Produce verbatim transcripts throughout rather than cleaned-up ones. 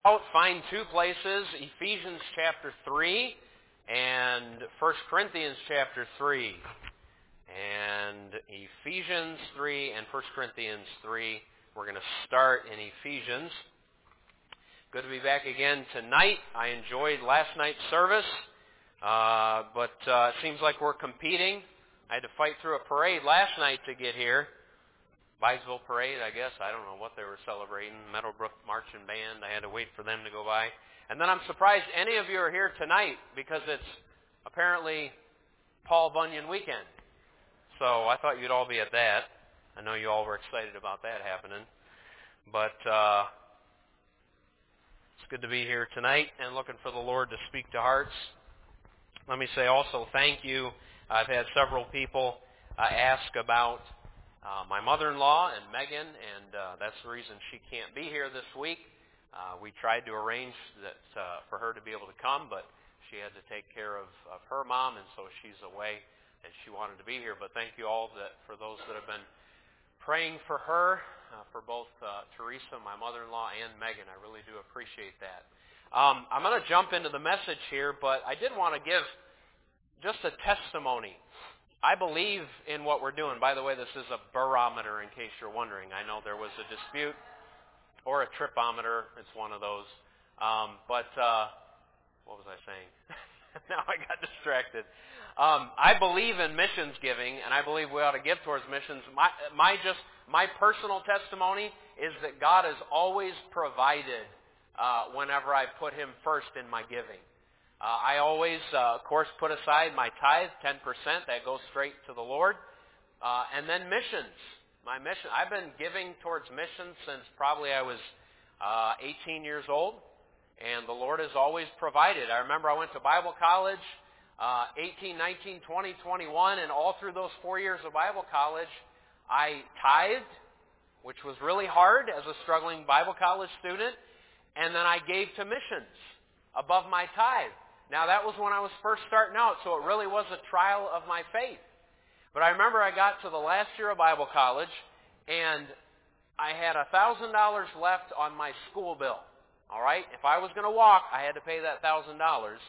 I'll find two places, Ephesians chapter three and First Corinthians chapter three. And Ephesians three and First Corinthians three. We're going to start in Ephesians. Good to be back again tonight. I enjoyed last night's service, uh, but uh, it seems like we're competing. I had to fight through a parade last night to get here. Byesville Parade, I guess. I don't know what they were celebrating. Meadowbrook Marching Band. I had to wait for them to go by. And then I'm surprised any of you are here tonight because it's apparently Paul Bunyan weekend. So I thought you'd all be at that. I know you all were excited about that happening. But uh, it's good to be here tonight and looking for the Lord to speak to hearts. Let me say also thank you. I've had several people uh, ask about Uh, my mother-in-law and Megan, and uh, that's the reason she can't be here this week. Uh, we tried to arrange that uh, for her to be able to come, but she had to take care of, of her mom, and so she's away, and she wanted to be here. But thank you all that for those that have been praying for her, uh, for both uh, Teresa, my mother-in-law, and Megan. I really do appreciate that. Um, I'm going to jump into the message here, but I did want to give just a testimony. I believe in what we're doing. By the way, this is a barometer, in case you're wondering. I know there was a dispute, or a tripometer. It's one of those. Um, but uh, what was I saying? Now I got distracted. Um, I believe in missions giving, and I believe we ought to give towards missions. My, my just my personal testimony is that God has always provided uh, whenever I put Him first in my giving. Uh, I always, uh, of course, put aside my tithe, ten percent. That goes straight to the Lord. Uh, and then missions. My mission. I've been giving towards missions since probably I was uh, eighteen years old. And the Lord has always provided. I remember I went to Bible college, uh, eighteen, nineteen, twenty, twenty-one, and all through those four years of Bible college, I tithed, which was really hard as a struggling Bible college student. And then I gave to missions above my tithe. Now, that was when I was first starting out, so it really was a trial of my faith. But I remember I got to the last year of Bible college, and I had one thousand dollars left on my school bill. All right? If I was going to walk, I had to pay that one thousand dollars.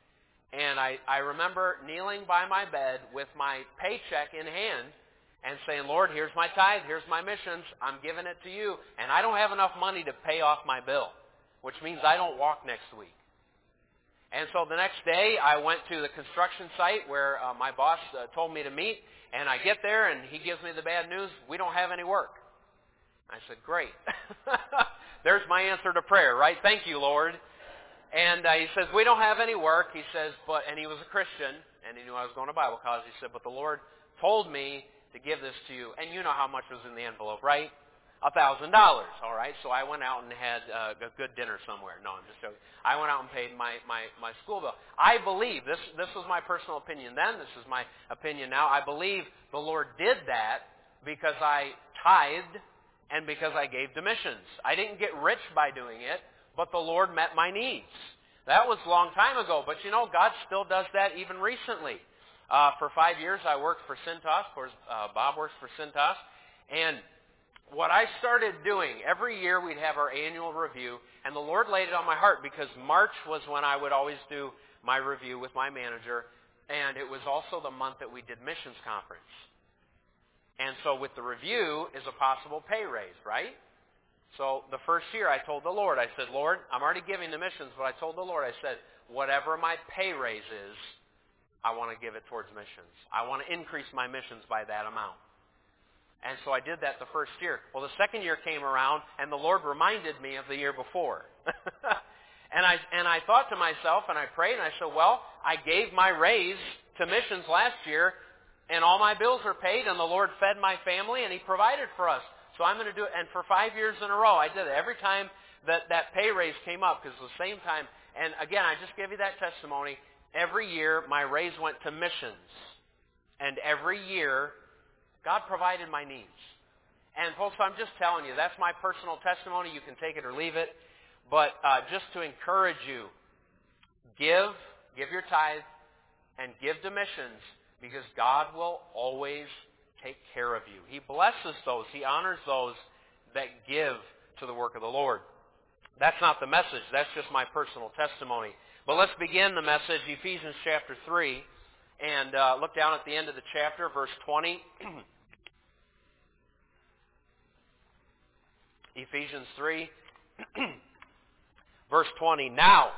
And I, I remember kneeling by my bed with my paycheck in hand and saying, Lord, here's my tithe, here's my missions, I'm giving it to you, and I don't have enough money to pay off my bill, which means I don't walk next week. And so the next day, I went to the construction site where uh, my boss uh, told me to meet, and I get there, and he gives me the bad news, we don't have any work. I said, great. There's my answer to prayer, right? Thank you, Lord. And uh, he says, we don't have any work. He says, but, and he was a Christian, and he knew I was going to Bible college. He said, but the Lord told me to give this to you. And you know how much was in the envelope, right? A thousand dollars, all right? So I went out and had uh, a good dinner somewhere. No, I'm just joking. I went out and paid my, my, my school bill. I believe, this, this was my personal opinion then, this is my opinion now, I believe the Lord did that because I tithed and because I gave to missions. I didn't get rich by doing it, but the Lord met my needs. That was a long time ago, but you know, God still does that even recently. Uh, for five years I worked for Cintas, of course uh, Bob works for Cintas, and what I started doing, every year we'd have our annual review, and the Lord laid it on my heart because March was when I would always do my review with my manager, and it was also the month that we did missions conference. And so with the review is a possible pay raise, right? So the first year I told the Lord, I said, Lord, I'm already giving to missions, but I told the Lord, I said, whatever my pay raise is, I want to give it towards missions. I want to increase my missions by that amount. And so I did that the first year. Well, the second year came around, and the Lord reminded me of the year before. and I and I thought to myself, and I prayed, and I said, well, I gave my raise to missions last year, and all my bills are paid, and the Lord fed my family, and He provided for us. So I'm going to do it. And for five years in a row, I did it. Every time that that pay raise came up, because at the same time, and again, I just gave you that testimony, every year my raise went to missions. And every year, God provided my needs. And folks, I'm just telling you, that's my personal testimony. You can take it or leave it. But uh, just to encourage you, give, give your tithe, and give to missions, because God will always take care of you. He blesses those, He honors those that give to the work of the Lord. That's not the message. That's just my personal testimony. But let's begin the message, Ephesians chapter three, and uh, look down at the end of the chapter, verse twenty. Ephesians three, verse twenty. Now,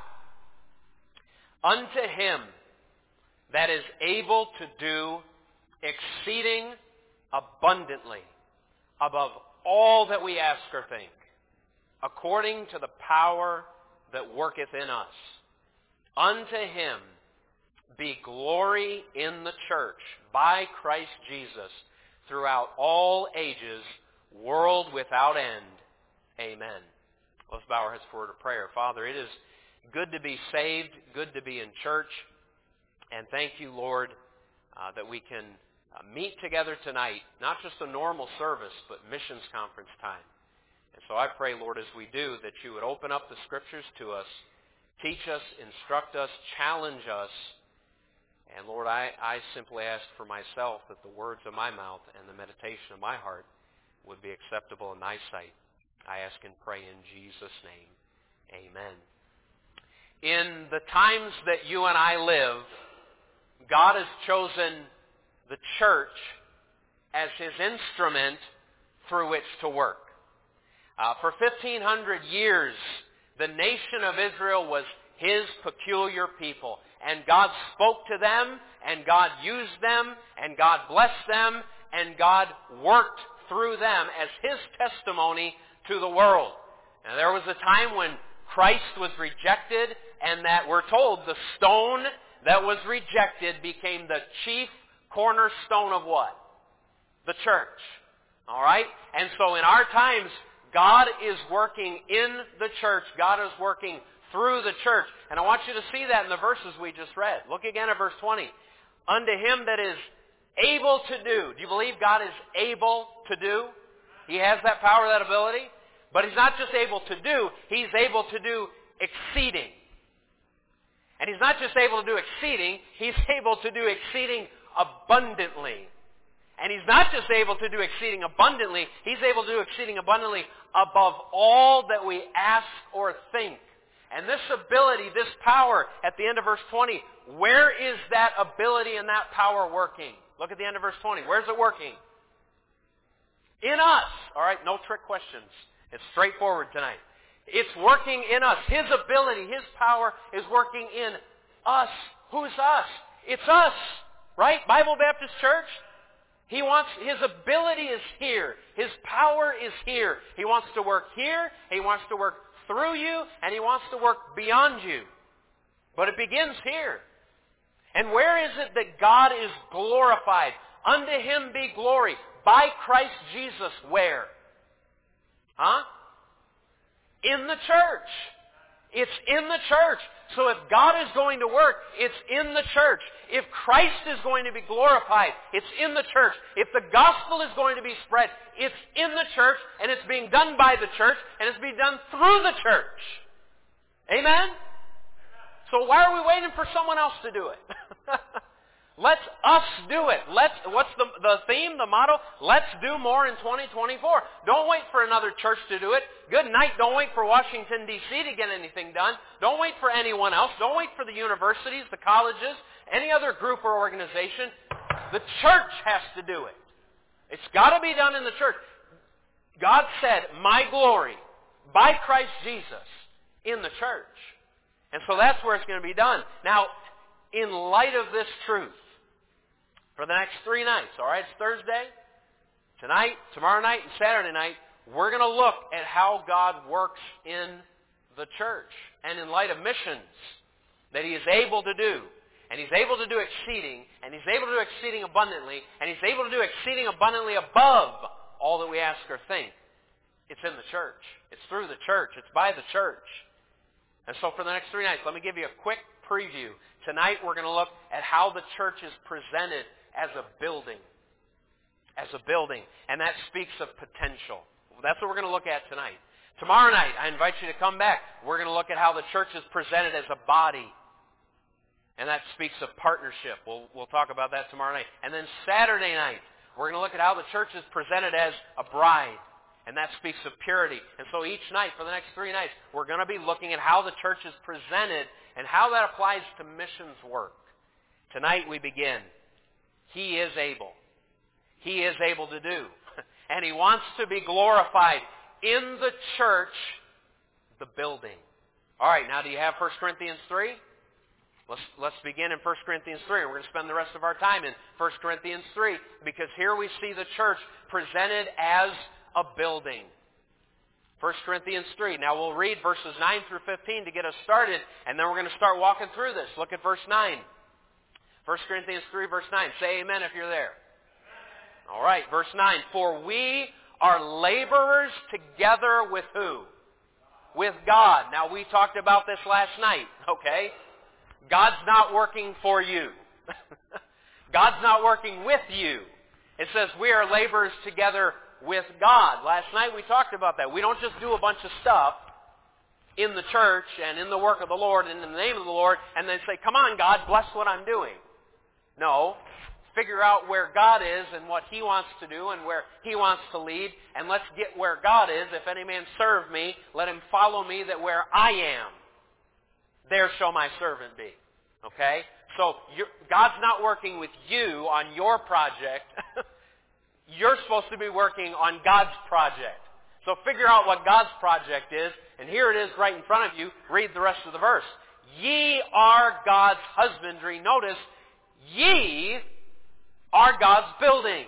unto him that is able to do exceeding abundantly above all that we ask or think, according to the power that worketh in us. Unto him be glory in the church by Christ Jesus throughout all ages, world without end. Amen. Let's bow our heads for a word of prayer. Father, it is good to be saved, good to be in church, and thank you, Lord, uh, that we can uh, meet together tonight, not just a normal service, but missions conference time. And so I pray, Lord, as we do, that you would open up the Scriptures to us, teach us, instruct us, challenge us. And Lord, I, I simply ask for myself that the words of my mouth and the meditation of my heart would be acceptable in thy sight. I ask and pray in Jesus' name. Amen. In the times that you and I live, God has chosen the church as his instrument through which to work. Uh, for fifteen hundred years, the nation of Israel was his peculiar people. And God spoke to them, and God used them, and God blessed them, and God worked through them as his testimony to the world. And there was a time when Christ was rejected, and that we're told the stone that was rejected became the chief cornerstone of what? The church. All right? And so in our times, God is working in the church. God is working through the church. And I want you to see that in the verses we just read. Look again at verse twenty. Unto him that is able to do. Do you believe God is able to do? He has that power, that ability. But he's not just able to do, he's able to do exceeding. And he's not just able to do exceeding, he's able to do exceeding abundantly. And he's not just able to do exceeding abundantly, he's able to do exceeding abundantly above all that we ask or think. And this ability, this power, at the end of verse twenty, where is that ability and that power working? Look at the end of verse twenty. Where's it working? In us. All right, no trick questions. It's straightforward tonight. It's working in us. His ability, his power is working in us. Who's us? It's us, right? Bible Baptist Church. He wants, his ability is here. His power is here. He wants to work here. He wants to work through you, and he wants to work beyond you. But it begins here. And where is it that God is glorified? Unto him be glory. By Christ Jesus, where? Huh? In the church. It's in the church. So if God is going to work, it's in the church. If Christ is going to be glorified, it's in the church. If the gospel is going to be spread, it's in the church, and it's being done by the church, and it's being done through the church. Amen? So why are we waiting for someone else to do it? Let's us do it. Let's, what's the, the theme, the motto? Let's do more in twenty twenty-four. Don't wait for another church to do it. Good night. Don't wait for Washington, D C to get anything done. Don't wait for anyone else. Don't wait for the universities, the colleges, any other group or organization. The church has to do it. It's got to be done in the church. God said, my glory, by Christ Jesus, in the church. And so that's where it's going to be done. Now, in light of this truth, for the next three nights, all right, it's Thursday, tonight, tomorrow night, and Saturday night, we're going to look at how God works in the church. And in light of missions, that he is able to do. And he's able to do exceeding, and he's able to do exceeding abundantly, and he's able to do exceeding abundantly above all that we ask or think. It's in the church. It's through the church. It's by the church. And so for the next three nights, let me give you a quick preview. Tonight we're going to look at how the church is presented as a building. As a building. And that speaks of potential. That's what we're going to look at tonight. Tomorrow night, I invite you to come back. We're going to look at how the church is presented as a body. And that speaks of partnership. We'll, we'll talk about that tomorrow night. And then Saturday night, we're going to look at how the church is presented as a bride. And that speaks of purity. And so each night, for the next three nights, we're going to be looking at how the church is presented and how that applies to missions work. Tonight we begin. He is able. He is able to do. And He wants to be glorified in the church, the building. All right, now do you have First Corinthians three? Let's, let's begin in First Corinthians three. We're going to spend the rest of our time in First Corinthians three because here we see the church presented as a building. First Corinthians three. Now we'll read verses nine through fifteen to get us started, and then we're going to start walking through this. Look at verse nine. First Corinthians three, verse nine. Say amen if you're there. All right, verse nine. For we are laborers together with who? With God. Now we talked about this last night, okay? God's not working for you. God's not working with you. It says we are laborers together with God. Last night we talked about that. We don't just do a bunch of stuff in the church and in the work of the Lord and in the name of the Lord and then say, come on, God, bless what I'm doing. No. Figure out where God is and what He wants to do and where He wants to lead, and let's get where God is. If any man serve me, let him follow me, that where I am, there shall my servant be. Okay? So you're, God's not working with you on your project. You're supposed to be working on God's project. So figure out what God's project is, and here it is right in front of you. Read the rest of the verse. Ye are God's husbandry. Notice, ye are God's building.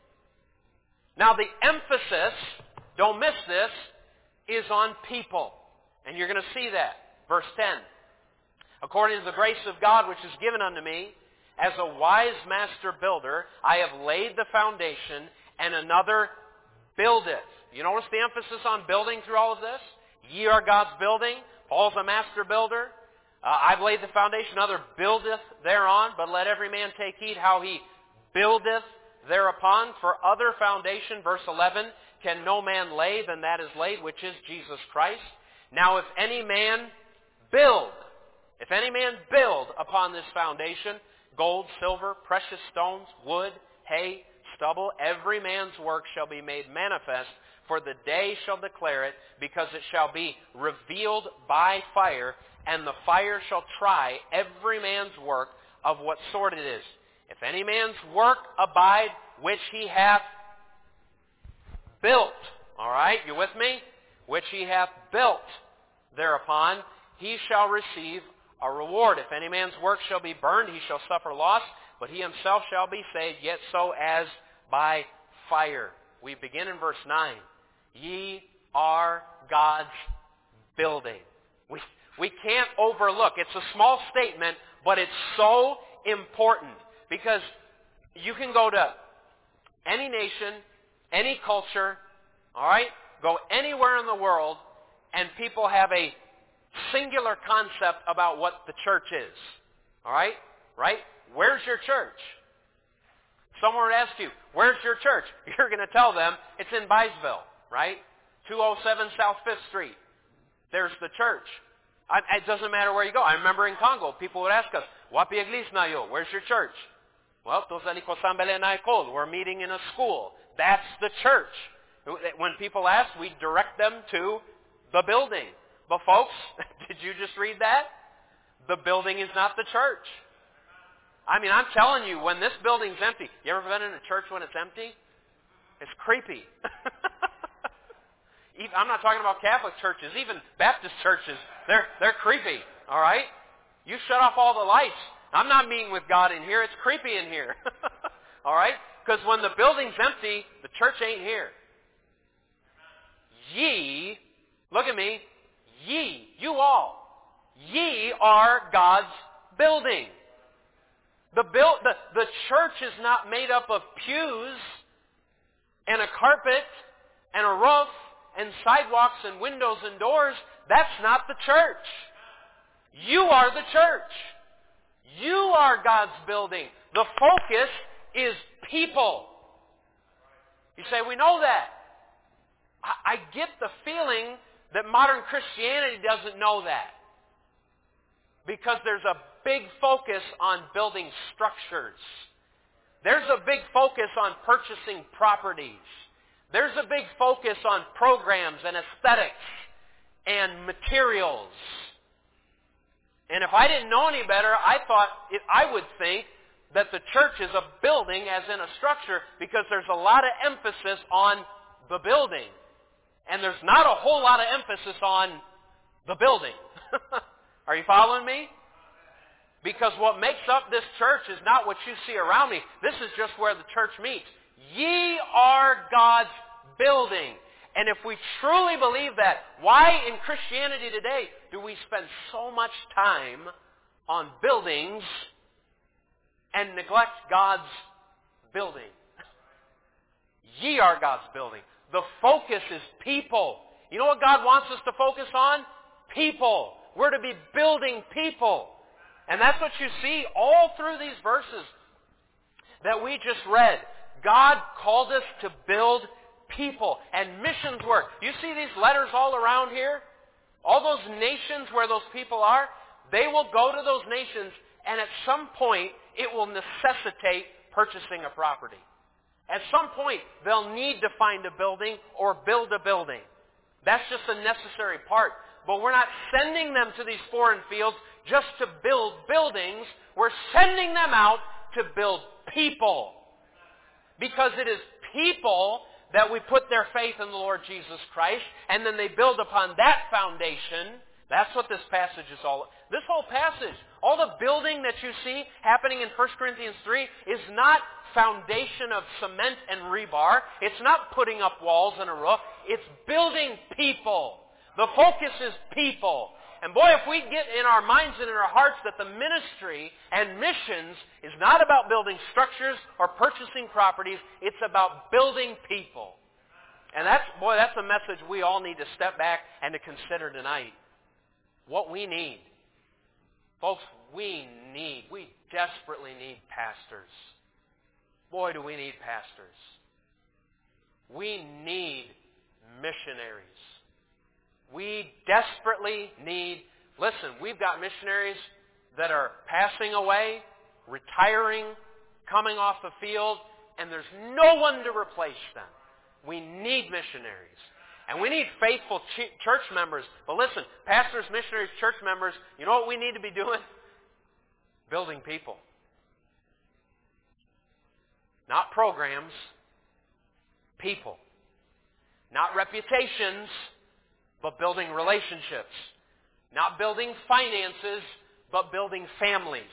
Now the emphasis, don't miss this, is on people. And you're going to see that. Verse ten. According to the grace of God which is given unto me, as a wise master builder, I have laid the foundation, and another buildeth. You notice the emphasis on building through all of this? Ye are God's building. Paul's a master builder. Uh, I've laid the foundation, another buildeth thereon, but let every man take heed how he buildeth thereupon. For other foundation, verse eleven, can no man lay than that is laid, which is Jesus Christ. Now if any man build, if any man build upon this foundation, gold, silver, precious stones, wood, hay, stubble, every man's work shall be made manifest, for the day shall declare it, because it shall be revealed by fire, and the fire shall try every man's work of what sort it is. If any man's work abide, which he hath built, all right, you with me? Which he hath built thereupon, he shall receive a reward. If any man's work shall be burned, he shall suffer loss, but he himself shall be saved, yet so as by fire. We begin in verse nine. Ye are God's building. We, we can't overlook. It's a small statement, but it's so important. Because you can go to any nation, any culture, all right? Go anywhere in the world, and people have a singular concept about what the church is. All right? Right? Where's your church? Someone would ask you, where's your church? You're going to tell them, it's in Byesville, right? two oh seven South fifth Street. There's the church. I, it doesn't matter where you go. I remember in Congo, people would ask us, Wapi iglesia yo? Where's your church? Well, we're meeting in a school. That's the church. When people ask, we direct them to the building. But folks, did you just read that? The building is not the church. I mean, I'm telling you, when this building's empty, you ever been in a church when it's empty? It's creepy. I'm not talking about Catholic churches, even Baptist churches. They're, they're creepy, all right? You shut off all the lights. I'm not meeting with God in here. It's creepy in here. All right? Because when the building's empty, the church ain't here. Ye, look at me, ye, you all, ye are God's building. The, build, the, the church is not made up of pews and a carpet and a roof and sidewalks and windows and doors. That's not the church. You are the church. You are God's building. The focus is people. You say, we know that. I, I get the feeling that modern Christianity doesn't know that. Because there's a big focus on building structures. There's a big focus on purchasing properties. There's a big focus on programs and aesthetics and materials. And if I didn't know any better, I thought, it, I would think that the church is a building as in a structure because there's a lot of emphasis on the building. And there's not a whole lot of emphasis on the building. Are you following me? Because what makes up this church is not what you see around me. This is just where the church meets. Ye are God's building. And if we truly believe that, why in Christianity today do we spend so much time on buildings and neglect God's building? Ye are God's building. The focus is people. You know what God wants us to focus on? People. We're to be building people. And that's what you see all through these verses that we just read. God called us to build people and missions work. You see these letters all around here? All those nations where those people are, they will go to those nations and at some point it will necessitate purchasing a property. At some point they'll need to find a building or build a building. That's just a necessary part. But we're not sending them to these foreign fields just to build buildings. We're sending them out to build people. Because it is people that we put their faith in the Lord Jesus Christ, and then they build upon that foundation. That's what this passage is all about. This whole passage, all the building that you see happening in First Corinthians three is not foundation of cement and rebar. It's not putting up walls and a roof. It's building people. The focus is people. And boy, if we get in our minds and in our hearts that the ministry and missions is not about building structures or purchasing properties, it's about building people. And that's, boy, that's a message we all need to step back and to consider tonight. What we need. Folks, we need, we desperately need pastors. Boy, do we need pastors. We need missionaries. We desperately need, listen, we've got missionaries that are passing away, retiring, coming off the field, and there's no one to replace them. We need missionaries. And we need faithful ch- church members. But listen, pastors, missionaries, church members, you know what we need to be doing? Building people. Not programs, people. Not reputations, but building relationships. Not building finances, but building families.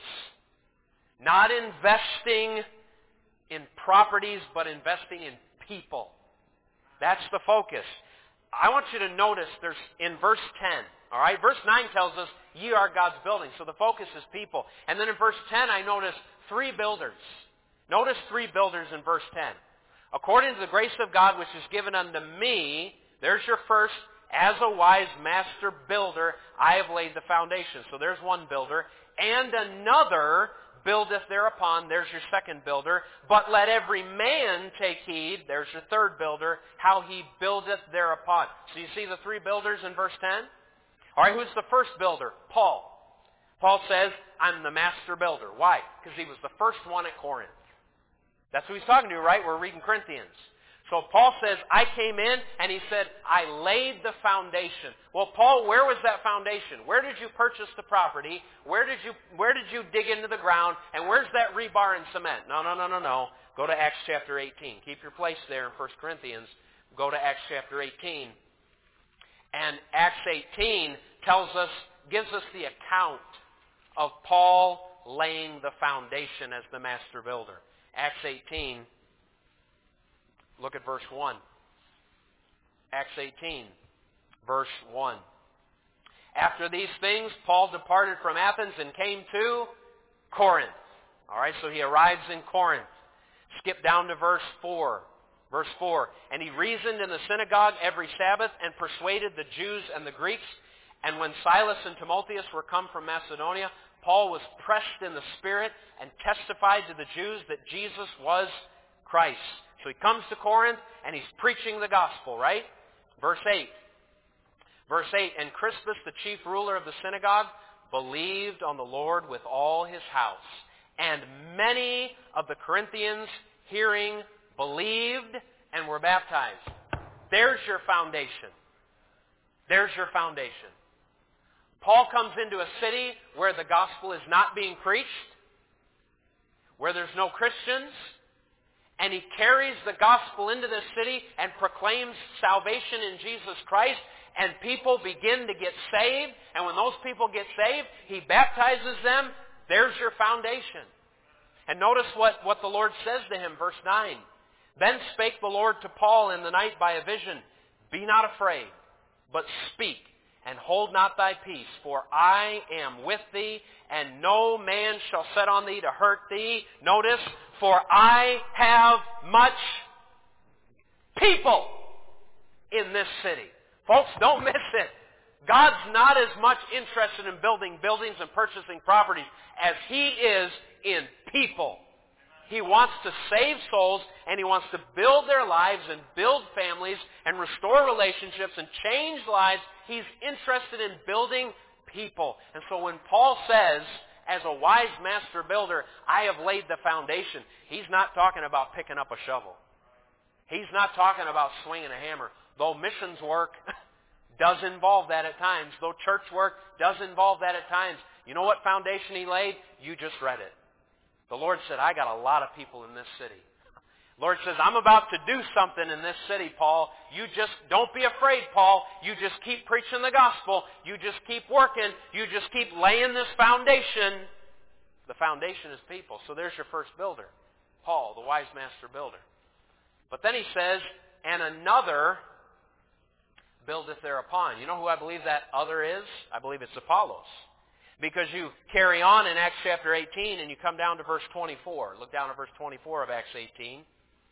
Not investing in properties, but investing in people. That's the focus. I want you to notice there's in verse ten. All right, verse nine tells us, ye are God's building. So the focus is people. And then in verse ten, I notice three builders. Notice three builders in verse ten. According to the grace of God which is given unto me, there's your first, as a wise master builder, I have laid the foundation. So there's one builder. And another buildeth thereupon, there's your second builder. But let every man take heed, there's your third builder, how he buildeth thereupon. So you see the three builders in verse ten? All right, who's the first builder? Paul. Paul says, I'm the master builder. Why? Because he was the first one at Corinth. That's who he's talking to, right? We're reading Corinthians. So Paul says, I came in, and he said, I laid the foundation. Well, Paul, where was that foundation? Where did you purchase the property? Where did you where did you dig into the ground? And where's that rebar and cement? No, no, no, no, no. Go to Acts chapter eighteen. Keep your place there in First Corinthians. Go to Acts chapter eighteen. And Acts eighteen tells us, gives us the account of Paul laying the foundation as the master builder. Acts eighteen. Look at verse one. Acts eighteen, verse one. After these things, Paul departed from Athens and came to Corinth. All right, so he arrives in Corinth. Skip down to verse four. Verse four. And he reasoned in the synagogue every Sabbath and persuaded the Jews and the Greeks. And when Silas and Timotheus were come from Macedonia, Paul was pressed in the Spirit and testified to the Jews that Jesus was Christ. So he comes to Corinth and he's preaching the gospel, right? Verse eight. Verse eight, and Crispus, the chief ruler of the synagogue, believed on the Lord with all his house. And many of the Corinthians, hearing, believed and were baptized. There's your foundation. There's your foundation. Paul comes into a city where the gospel is not being preached, where there's no Christians, and he carries the gospel into this city and proclaims salvation in Jesus Christ, and people begin to get saved, and when those people get saved, he baptizes them. There's your foundation. And notice what, what the Lord says to him, verse nine. Then spake the Lord to Paul in the night by a vision, Be not afraid, but speak, and hold not thy peace, for I am with thee, and no man shall set on thee to hurt thee. Notice, for I have much people in this city. Folks, don't miss it. God's not as much interested in building buildings and purchasing properties as He is in people. He wants to save souls, and He wants to build their lives and build families and restore relationships and change lives. He's interested in building people. And so when Paul says, as a wise master builder, I have laid the foundation, he's not talking about picking up a shovel. He's not talking about swinging a hammer. Though missions work does involve that at times, though church work does involve that at times, you know what foundation he laid? You just read it. The Lord said, I got a lot of people in this city. The Lord says, I'm about to do something in this city, Paul. You just, don't be afraid, Paul. You just keep preaching the gospel. You just keep working. You just keep laying this foundation. The foundation is people. So there's your first builder, Paul, the wise master builder. But then he says, and another buildeth thereupon. You know who I believe that other is? I believe it's Apollos. Because you carry on in Acts chapter eighteen and you come down to verse twenty-four. Look down at verse twenty-four of Acts eighteen.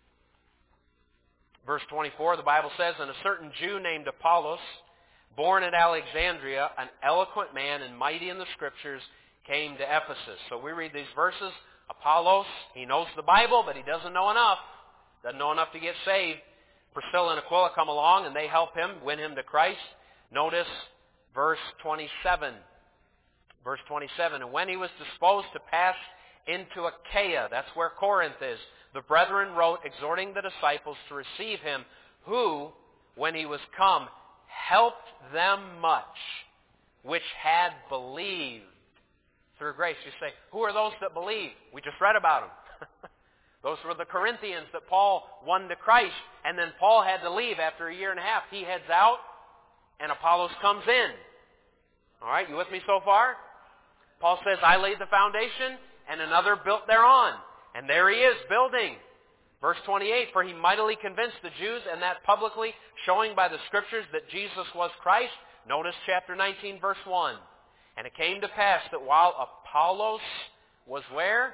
Verse twenty-four, the Bible says, And a certain Jew named Apollos, born at Alexandria, an eloquent man and mighty in the Scriptures, came to Ephesus. So we read these verses. Apollos, he knows the Bible, but he doesn't know enough. Doesn't know enough to get saved. Priscilla and Aquila come along and they help him, win him to Christ. Notice verse twenty-seven. Verse twenty-seven, And when he was disposed to pass into Achaia, that's where Corinth is, the brethren wrote, exhorting the disciples to receive him, who, when he was come, helped them much, which had believed through grace. You say, who are those that believe? We just read about them. Those were the Corinthians that Paul won to Christ, and then Paul had to leave after a year and a half. He heads out, and Apollos comes in. All right, you with me so far? Paul says, I laid the foundation, and another built thereon. And there he is, building. Verse twenty-eight, For he mightily convinced the Jews, and that publicly, showing by the Scriptures that Jesus was Christ. Notice chapter nineteen, verse one. And it came to pass that while Apollos was where?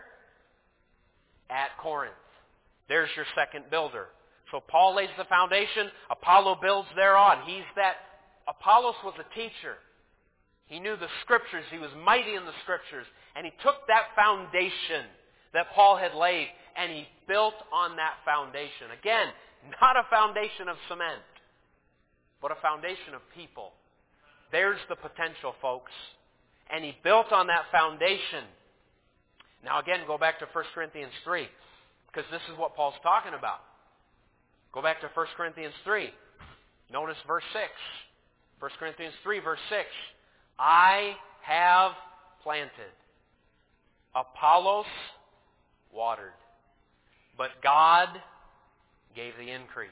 At Corinth. There's your second builder. So Paul lays the foundation, Apollo builds thereon. He's that, Apollos was a teacher. He knew the Scriptures. He was mighty in the Scriptures. And he took that foundation that Paul had laid, and he built on that foundation. Again, not a foundation of cement, but a foundation of people. There's the potential, folks. And he built on that foundation. Now again, go back to First Corinthians three, because this is what Paul's talking about. Go back to First Corinthians three. Notice verse six. First Corinthians three, verse six. I have planted, Apollos watered, but God gave the increase.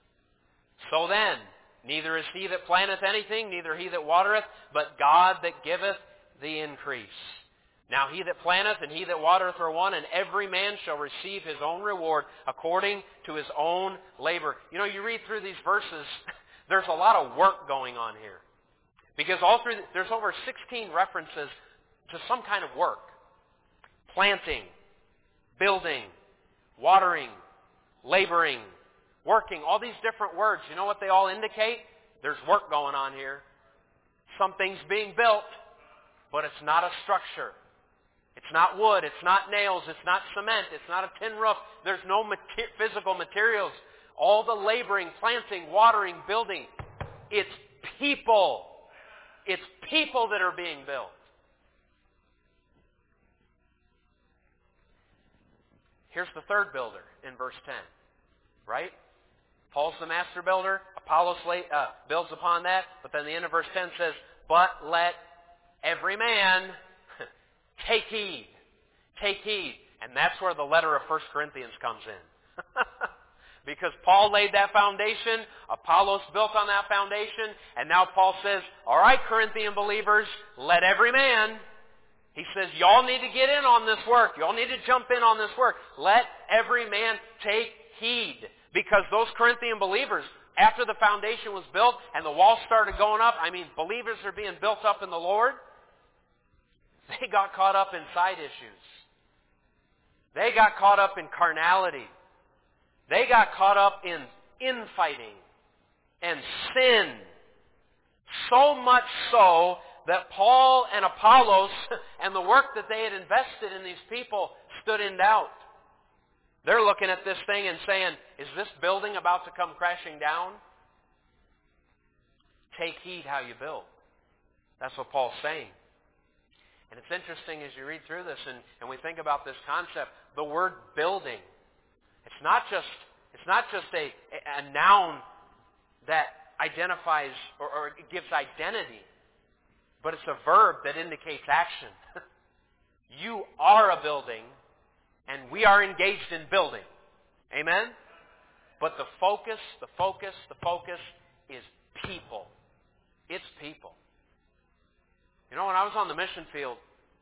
So then, neither is he that planteth anything, neither he that watereth, but God that giveth the increase. Now he that planteth and he that watereth are one, and every man shall receive his own reward according to his own labor. You know, you read through these verses, there's a lot of work going on here. Because all through, there's over sixteen references to some kind of work. Planting, building, watering, laboring, working. All these different words. You know what they all indicate? There's work going on here. Something's being built, but it's not a structure. It's not wood. It's not nails. It's not cement. It's not a tin roof. There's no mater- physical materials. All the laboring, planting, watering, building. It's people. It's people that are being built. Here's the third builder in verse ten. Right? Paul's the master builder. Apollos lay, uh, builds upon that. But then the end of verse ten says, but let every man take heed. Take heed. And that's where the letter of First Corinthians comes in. Because Paul laid that foundation, Apollos built on that foundation, and now Paul says, all right, Corinthian believers, let every man. He says, y'all need to get in on this work. Y'all need to jump in on this work. Let every man take heed. Because those Corinthian believers, after the foundation was built and the walls started going up, I mean, believers are being built up in the Lord, they got caught up in side issues. They got caught up in carnality. They got caught up in infighting and sin. So much so that Paul and Apollos and the work that they had invested in these people stood in doubt. They're looking at this thing and saying, is this building about to come crashing down? Take heed how you build. That's what Paul's saying. And it's interesting as you read through this and, and we think about this concept, the word building. It's not just, it's not just a, a noun that identifies or, or gives identity, but it's a verb that indicates action. You are a building, and we are engaged in building. Amen? But the focus, the focus, the focus is people. It's people. You know, when I was on the mission field,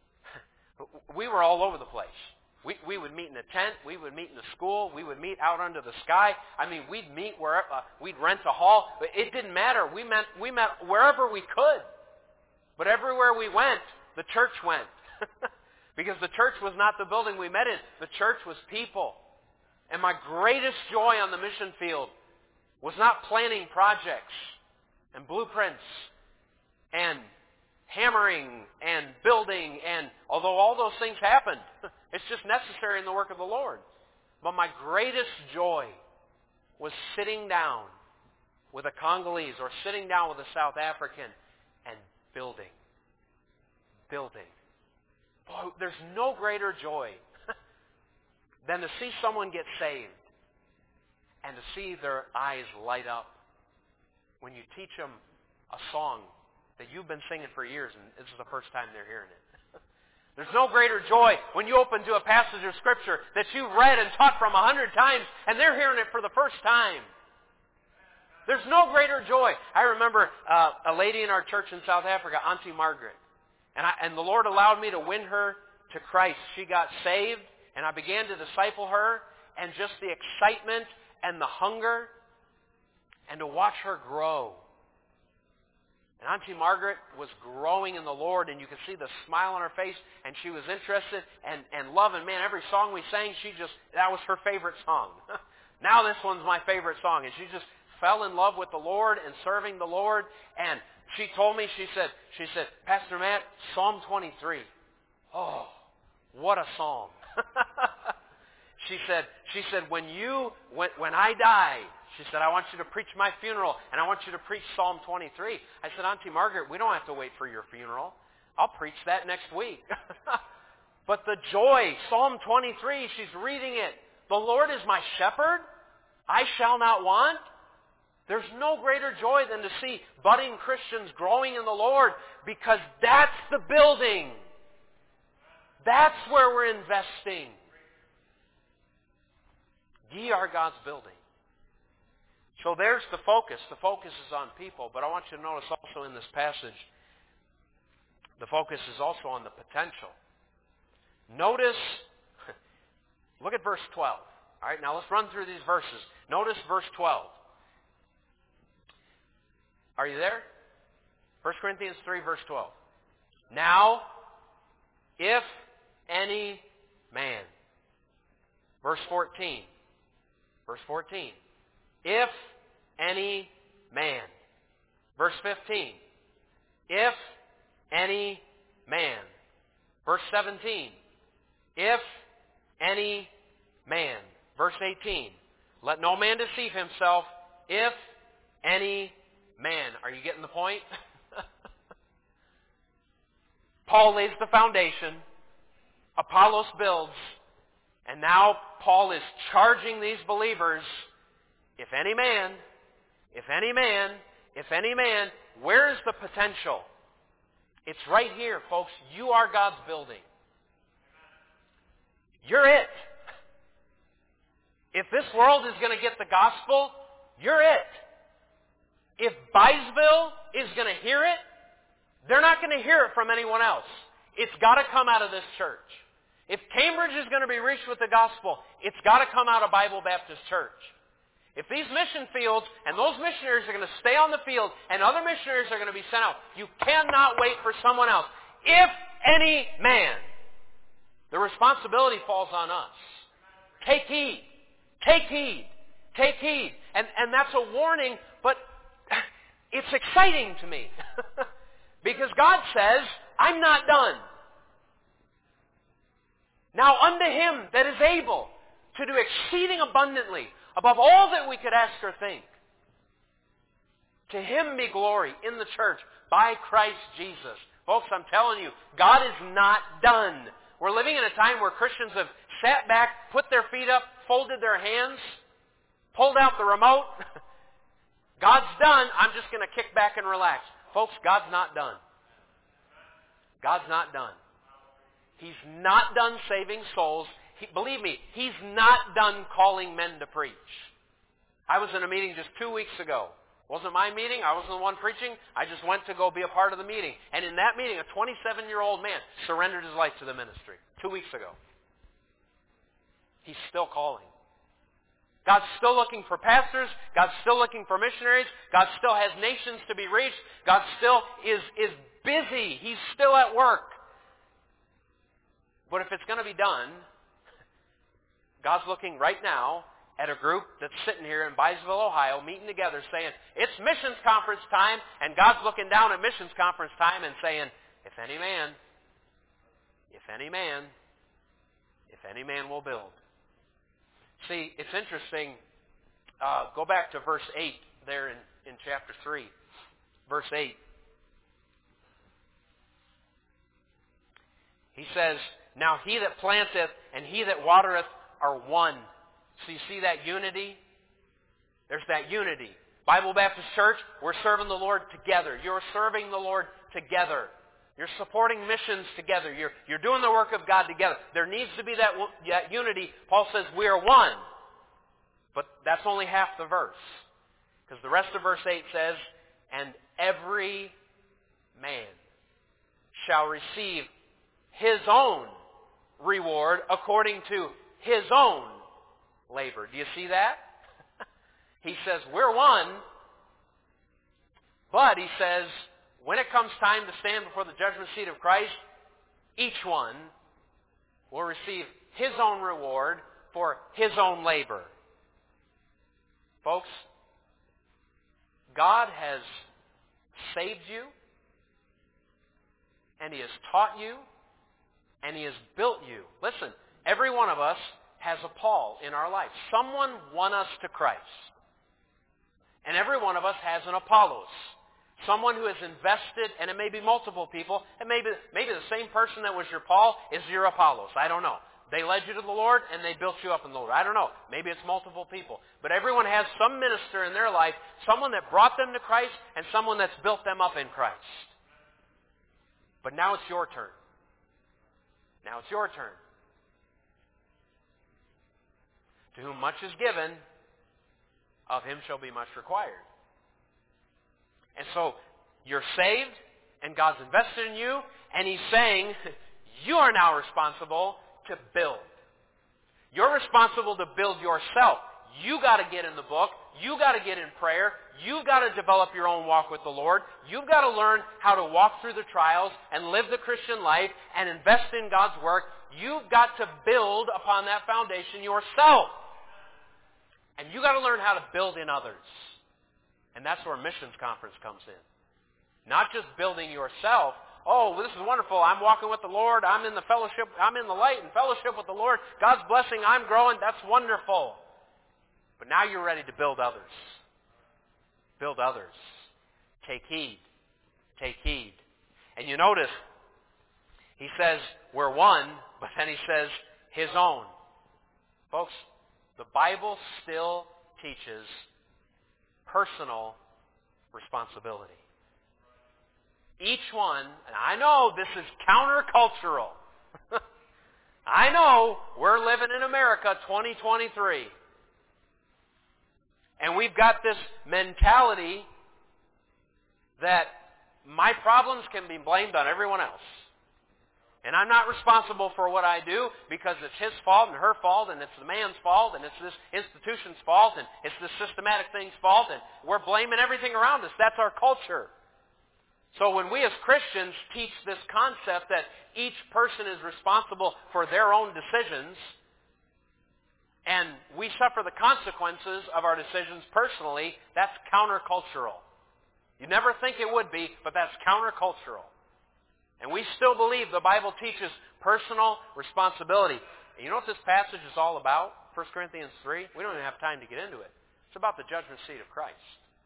we were all over the place. We, we would meet in a tent. We would meet in a school. We would meet out under the sky. I mean, we'd meet where uh, we'd rent a hall. But it didn't matter. We met, we met wherever we could. But everywhere we went, the church went. Because the church was not the building we met in. The church was people. And my greatest joy on the mission field was not planning projects and blueprints and hammering and building, and although all those things happened, it's just necessary in the work of the Lord. But my greatest joy was sitting down with a Congolese or sitting down with a South African and building. Building. Boy, there's no greater joy than to see someone get saved and to see their eyes light up when you teach them a song that you've been singing for years, and this is the first time they're hearing it. There's no greater joy when you open to a passage of Scripture that you've read and taught from a hundred times, and they're hearing it for the first time. There's no greater joy. I remember uh, a lady in our church in South Africa, Auntie Margaret, and, I, and the Lord allowed me to win her to Christ. She got saved, and I began to disciple her, and just the excitement and the hunger, and to watch her grow. And Auntie Margaret was growing in the Lord, and you could see the smile on her face, and she was interested and, and loving. Man, every song we sang, she just, that was her favorite song. Now this one's my favorite song. And she just fell in love with the Lord and serving the Lord. And she told me, she said, she said, Pastor Matt, Psalm twenty-three. Oh, what a psalm. She said, she said, when you, when, when I die, she said, I want you to preach my funeral, and I want you to preach Psalm twenty-three. I said, Auntie Margaret, we don't have to wait for your funeral. I'll preach that next week. But the joy, Psalm twenty-three, she's reading it. The Lord is my shepherd. I shall not want. There's no greater joy than to see budding Christians growing in the Lord, because that's the building. That's where we're investing. Ye are God's building. So there's the focus. The focus is on people. But I want you to notice also in this passage, the focus is also on the potential. Notice, look at verse twelve. All right, now let's run through these verses. Notice verse twelve. Are you there? First Corinthians three, verse twelve. Now, if any man. Verse fourteen. Verse fourteen. If any man. Verse fifteen. If any man. Verse seventeen. If any man. Verse eighteen. Let no man deceive himself. If any man. Are you getting the point? Paul lays the foundation. Apollos builds. And now Paul is charging these believers If any man, if any man, if any man, where is the potential? It's right here, folks. You are God's building. You're it. If this world is going to get the gospel, you're it. If Byesville is going to hear it, they're not going to hear it from anyone else. It's got to come out of this church. If Cambridge is going to be reached with the gospel, it's got to come out of Bible Baptist Church. If these mission fields and those missionaries are going to stay on the field and other missionaries are going to be sent out, you cannot wait for someone else. If any man, the responsibility falls on us. Take heed. Take heed. Take heed. And, and that's a warning, but it's exciting to me. Because God says, I'm not done. Now unto him that is able to do exceeding abundantly above all that we could ask or think. To him be glory in the church by Christ Jesus. Folks, I'm telling you, God is not done. We're living in a time where Christians have sat back, put their feet up, folded their hands, pulled out the remote. God's done. I'm just going to kick back and relax. Folks, God's not done. God's not done. He's not done saving souls. He, believe me, He's not done calling men to preach. I was in a meeting just two weeks ago. It wasn't my meeting. I wasn't the one preaching. I just went to go be a part of the meeting. And in that meeting, a twenty-seven-year-old man surrendered his life to the ministry two weeks ago. He's still calling. God's still looking for pastors. God's still looking for missionaries. God still has nations to be reached. God still is, is busy. He's still at work. But if it's going to be done, God's looking right now at a group that's sitting here in Byesville, Ohio, meeting together saying, it's missions conference time, and God's looking down at missions conference time and saying, if any man, if any man, if any man will build. See, it's interesting. Uh, go back to verse eight there in, in chapter three. Verse eight. He says, now he that planteth and he that watereth are one. So you see that unity? There's that unity. Bible Baptist Church, we're serving the Lord together. You're serving the Lord together. You're supporting missions together. You're, you're doing the work of God together. There needs to be that, that unity. Paul says we are one. But that's only half the verse. Because the rest of verse eight says, and every man shall receive his own reward according to his own labor. Do you see that? He says, we're one, but he says, when it comes time to stand before the judgment seat of Christ, each one will receive his own reward for his own labor. Folks, God has saved you, and He has taught you, and He has built you. Listen, every one of us has a Paul in our life. Someone won us to Christ. And every one of us has an Apollos. Someone who has invested, and it may be multiple people, and maybe, maybe the same person that was your Paul is your Apollos. I don't know. They led you to the Lord, and they built you up in the Lord. I don't know. Maybe it's multiple people. But everyone has some minister in their life, someone that brought them to Christ, and someone that's built them up in Christ. But now it's your turn. Now it's your turn. To whom much is given, of him shall be much required. And so, you're saved, and God's invested in you, and He's saying, you are now responsible to build. You're responsible to build yourself. You got to get in the book. You got to get in prayer. You've got to develop your own walk with the Lord. You've got to learn how to walk through the trials and live the Christian life and invest in God's work. You've got to build upon that foundation yourself. And you got to learn how to build in others. And that's where missions conference comes in. Not just building yourself. Oh, well, this is wonderful. I'm walking with the Lord. I'm in the fellowship. I'm in the light and fellowship with the Lord. God's blessing. I'm growing. That's wonderful. But now you're ready to build others. Build others. Take heed. Take heed. And you notice, he says, we're one, but then he says, his own. Folks, the Bible still teaches personal responsibility. Each one, and I know this is countercultural. I know we're living in America twenty twenty-three. And we've got this mentality that my problems can be blamed on everyone else. And I'm not responsible for what I do because it's his fault and her fault and it's the man's fault and it's this institution's fault and it's the systematic thing's fault and we're blaming everything around us. That's our culture. So when we as Christians teach this concept that each person is responsible for their own decisions and we suffer the consequences of our decisions personally, that's countercultural. You never think it would be, but that's countercultural. And we still believe the Bible teaches personal responsibility. And you know what this passage is all about? First Corinthians three? We don't even have time to get into it. It's about the judgment seat of Christ.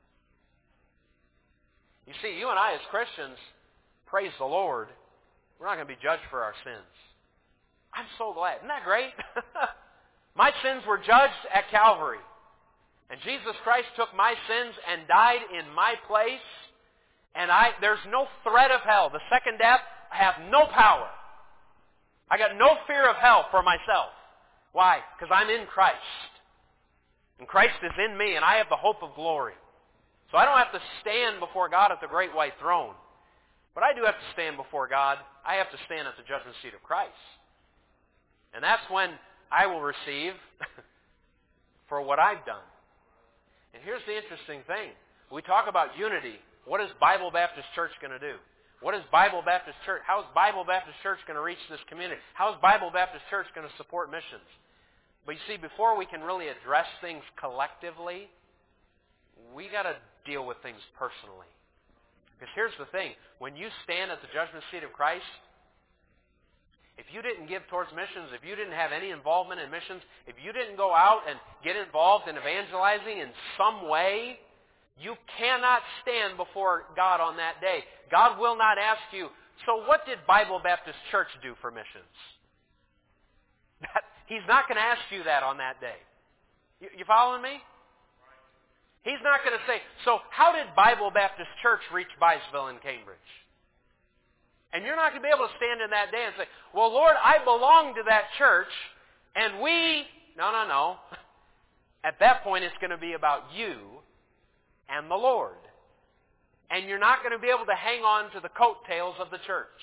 You see, you and I as Christians, praise the Lord, we're not going to be judged for our sins. I'm so glad. Isn't that great? My sins were judged at Calvary. And Jesus Christ took my sins and died in my place. And I, there's no threat of hell. The second death, I have no power. I got no fear of hell for myself. Why? Because I'm in Christ. And Christ is in me, and I have the hope of glory. So I don't have to stand before God at the great white throne. But I do have to stand before God. I have to stand at the judgment seat of Christ. And that's when I will receive for what I've done. And here's the interesting thing. We talk about unity. What is Bible Baptist Church going to do? What is Bible Baptist Church? How is Bible Baptist Church going to reach this community? How is Bible Baptist Church going to support missions? But you see, before we can really address things collectively, we got to deal with things personally. Because here's the thing. When you stand at the judgment seat of Christ, if you didn't give towards missions, if you didn't have any involvement in missions, if you didn't go out and get involved in evangelizing in some way, you cannot stand before God on that day. God will not ask you, so what did Bible Baptist Church do for missions? That, he's not going to ask you that on that day. You, you following me? He's not going to say, so how did Bible Baptist Church reach Byesville and Cambridge? And you're not going to be able to stand in that day and say, well, Lord, I belong to that church, and we... No, no, no. At that point, it's going to be about you and the Lord. And you're not going to be able to hang on to the coattails of the church.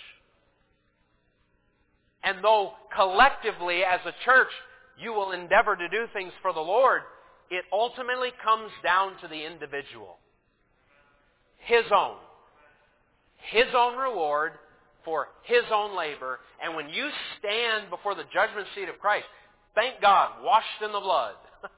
And though collectively as a church you will endeavor to do things for the Lord, it ultimately comes down to the individual. His own. His own reward for his own labor. And when you stand before the judgment seat of Christ, thank God, washed in the blood,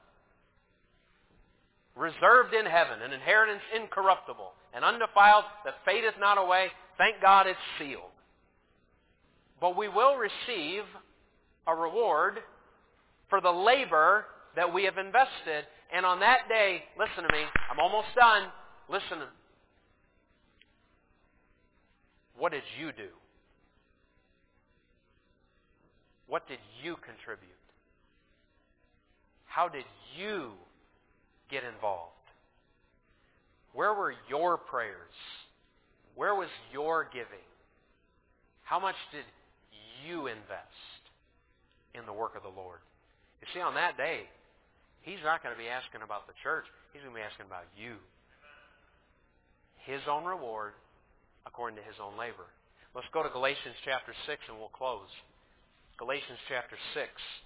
reserved in heaven, an inheritance incorruptible and undefiled that fadeth not away. Thank God it's sealed. But we will receive a reward for the labor that we have invested. And on that day, listen to me, I'm almost done. Listen. What did you do? What did you contribute? How did you get involved? Where were your prayers? Where was your giving? How much did you invest in the work of the Lord? You see, on that day, He's not going to be asking about the church. He's going to be asking about you. His own reward according to his own labor. Let's go to Galatians chapter six and we'll close. Galatians chapter six.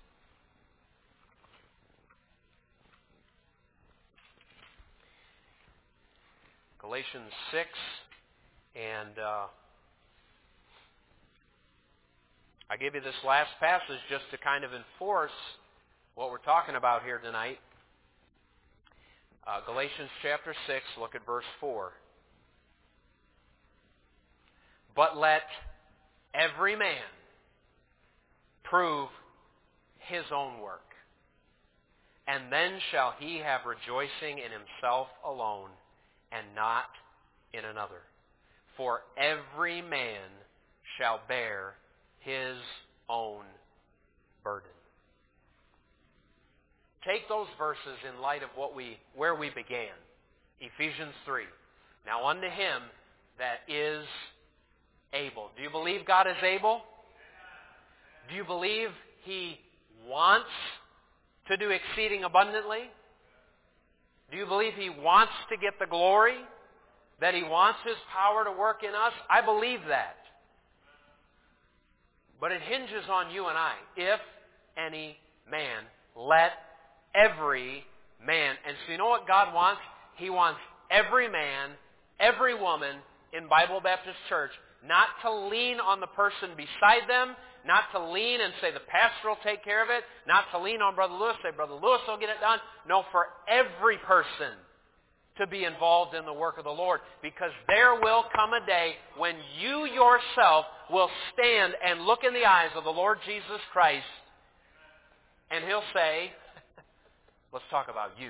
Galatians six, and uh, I gave you this last passage just to kind of enforce what we're talking about here tonight. Uh, Galatians chapter six, look at verse four. But let every man prove his own work, and then shall he have rejoicing in himself alone, and not in another. For every man shall bear his own burden. take those verses in light of what we where we began. Ephesians three. Now unto him that is able. Do you believe God is able? Do you believe He wants to do exceeding abundantly? Do you believe He wants to get the glory? That He wants His power to work in us? I believe that. But it hinges on you and I. If any man, let every man. And so you know what God wants? He wants every man, every woman in Bible Baptist Church not to lean on the person beside them, not to lean and say the pastor will take care of it, not to lean on Brother Lewis, say Brother Lewis will get it done. No, for every person to be involved in the work of the Lord. Because there will come a day when you yourself will stand and look in the eyes of the Lord Jesus Christ, and He'll say, let's talk about you.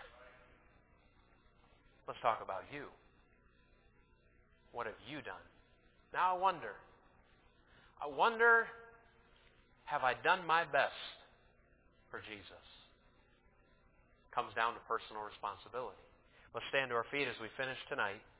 Let's talk about you. What have you done? Now I wonder, I wonder, have I done my best for Jesus? Comes down to personal responsibility. Let's stand to our feet as we finish tonight.